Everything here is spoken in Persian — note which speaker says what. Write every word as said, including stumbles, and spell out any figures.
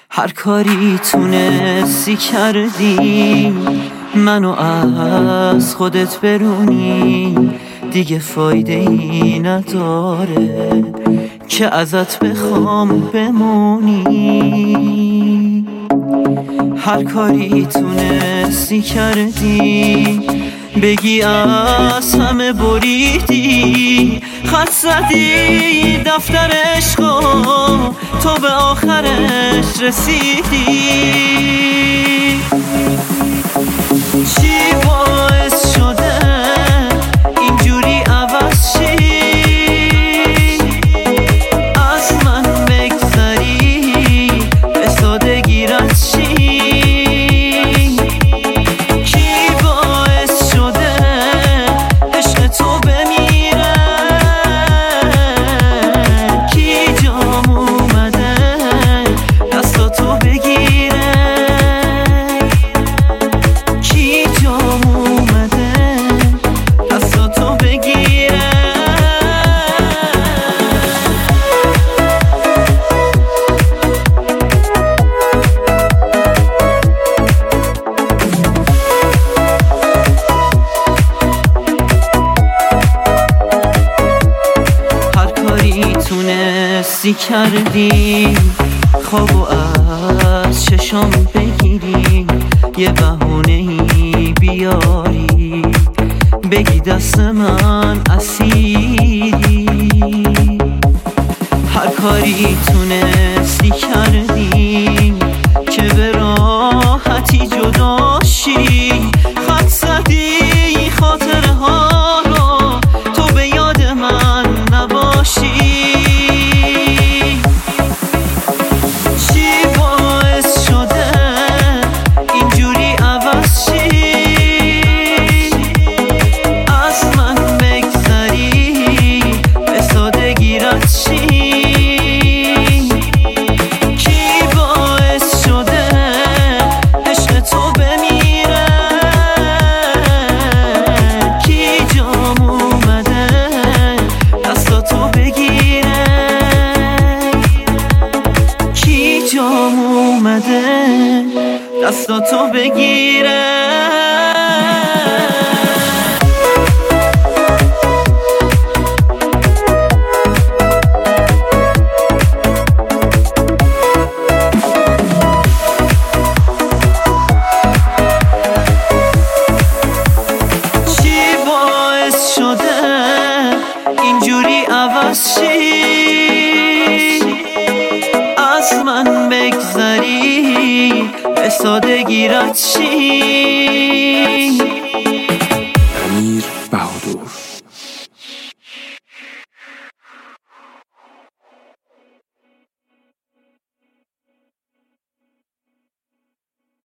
Speaker 1: هر کاری تونستی کردی منو از خودت برونی، دیگه فایده ای نداره که ازت بخوام بمونی. هر کاری تونستی کردی، بگی از همه بریدی، خط زدی دفتر عشقو تو به آخرش رسیدی. چی باعث شده اینجوری عوض شی، از من بگذری به سادگی رد شی؟ کی باعث شده عشق تو بمیره؟ کی جام اومده دستاتو بگیره؟ کی جام اومده دستاتو بگیره؟ هر کاری تونستی کردی، خوابو از چشام بگیری، یه بهونه‌ای بیاری، بگی دست من اسیری. هر کاری تونستی کردی که به راحتی جدا شی، خط زدی خاطره ها رو تو به یاد من نباشی. چی باعث شده اینجوری عوض شی، از من بگذری به سادگی رد شی؟ کی باعث شده عشق تو بمیره؟ کی جام اومده دستاتو بگیره؟ کی جام اومده دستاتو بگیره؟ چی باعث شده اینجوری عوض شی، از من بگذری به سادگی رد شی؟